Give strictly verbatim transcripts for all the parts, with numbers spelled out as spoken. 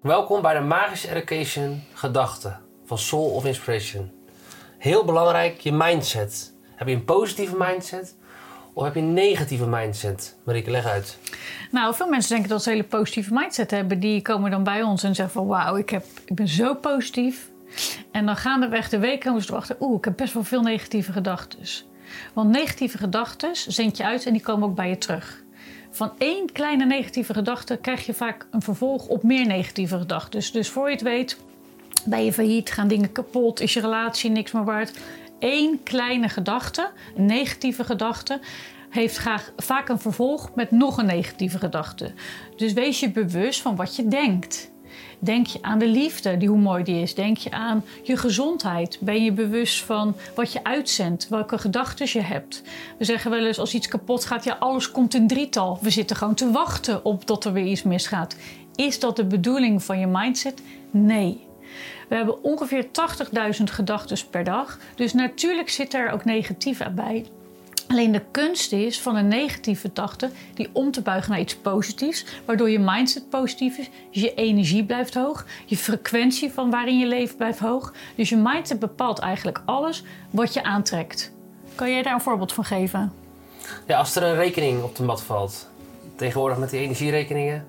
Welkom bij de Magische Education Gedachten van Soul of Inspiration. Heel belangrijk, je mindset. Heb je een positieve mindset of heb je een negatieve mindset? Marieke, leg uit. Nou, veel mensen denken dat ze een hele positieve mindset hebben. Die komen dan bij ons en zeggen van wauw, ik, heb, ik ben zo positief. En dan gaandeweg de week komen ze erachter, oeh, ik heb best wel veel negatieve gedachten. Want negatieve gedachten zend je uit en die komen ook bij je terug. Van één kleine negatieve gedachte krijg je vaak een vervolg op meer negatieve gedachten. Dus, dus voor je het weet, ben je failliet, gaan dingen kapot, is je relatie niks meer waard. Eén kleine gedachte, een negatieve gedachte, heeft graag, vaak een vervolg met nog een negatieve gedachte. Dus wees je bewust van wat je denkt. Denk je aan de liefde, die hoe mooi die is. Denk je aan je gezondheid. Ben je bewust van wat je uitzendt, welke gedachten je hebt. We zeggen wel eens, als iets kapot gaat, ja, alles komt in drietal. We zitten gewoon te wachten op tot er weer iets misgaat. Is dat de bedoeling van je mindset? Nee. We hebben ongeveer tachtigduizend gedachten per dag. Dus natuurlijk zit er ook negatief bij. Alleen de kunst is van een negatieve gedachte die om te buigen naar iets positiefs. Waardoor je mindset positief is. Dus je energie blijft hoog. Je frequentie van waarin je leven blijft hoog. Dus je mindset bepaalt eigenlijk alles wat je aantrekt. Kan jij daar een voorbeeld van geven? Ja, als er een rekening op de mat valt. Tegenwoordig met die energierekeningen.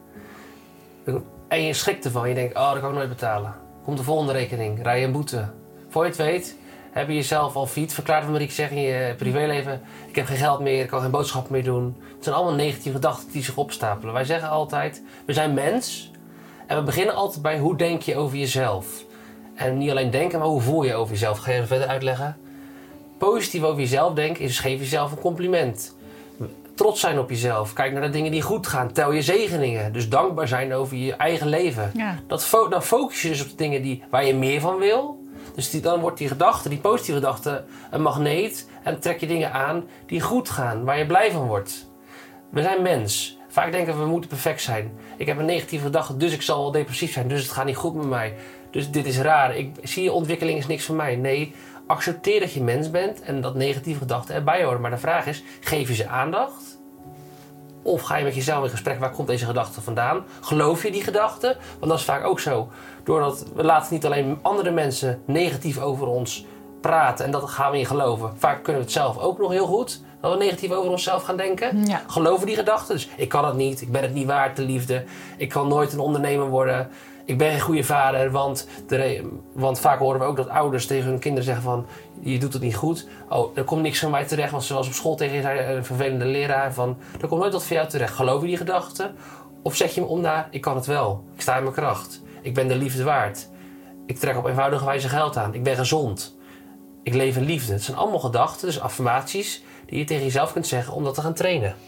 En je schrikt ervan. Je denkt, oh, dat kan ik nooit betalen. Komt de volgende rekening. Rij je een boete. Voor je het weet, heb je jezelf al failliet verklaard, wat Marieke zegt in je privéleven. Ik heb geen geld meer, ik kan geen boodschappen meer doen. Het zijn allemaal negatieve gedachten die zich opstapelen. Wij zeggen altijd, we zijn mens. En we beginnen altijd bij hoe denk je over jezelf. En niet alleen denken, maar hoe voel je over jezelf. Ga je even verder uitleggen? Positief over jezelf denken is geef jezelf een compliment. Trots zijn op jezelf. Kijk naar de dingen die goed gaan. Tel je zegeningen. Dus dankbaar zijn over je eigen leven. Ja. Dat fo- dan focus je dus op de dingen die, waar je meer van wil. Dus die, dan wordt die gedachte, die positieve gedachte, een magneet. En dan trek je dingen aan die goed gaan. Waar je blij van wordt. We zijn mens. Vaak denken we, we moeten perfect zijn. Ik heb een negatieve gedachte, dus ik zal wel depressief zijn. Dus het gaat niet goed met mij. Dus dit is raar. Ik zie je ontwikkeling is niks voor mij. Nee, accepteer dat je mens bent en dat negatieve gedachten erbij horen. Maar de vraag is, geef je ze aandacht? Of ga je met jezelf in gesprek, waar komt deze gedachte vandaan? Geloof je die gedachte? Want dat is vaak ook zo. Doordat we laten niet alleen andere mensen negatief over ons praten en dat gaan we in geloven. Vaak kunnen we het zelf ook nog heel goed. Dat we negatief over onszelf gaan denken. Ja. Geloven die gedachten. Dus ik kan het niet, ik ben het niet waard, de liefde. Ik kan nooit een ondernemer worden. Ik ben geen goede vader, want, de, want vaak horen we ook dat ouders tegen hun kinderen zeggen van, je doet het niet goed. Oh, er komt niks van mij terecht, want zoals op school tegen je zei een vervelende leraar van, er komt nooit wat van jou terecht. Geloof je die gedachten? Of zet je hem om naar, ik kan het wel. Ik sta in mijn kracht. Ik ben de liefde waard. Ik trek op eenvoudige wijze geld aan. Ik ben gezond. Ik leef in liefde. Het zijn allemaal gedachten, dus affirmaties, die je tegen jezelf kunt zeggen om dat te gaan trainen.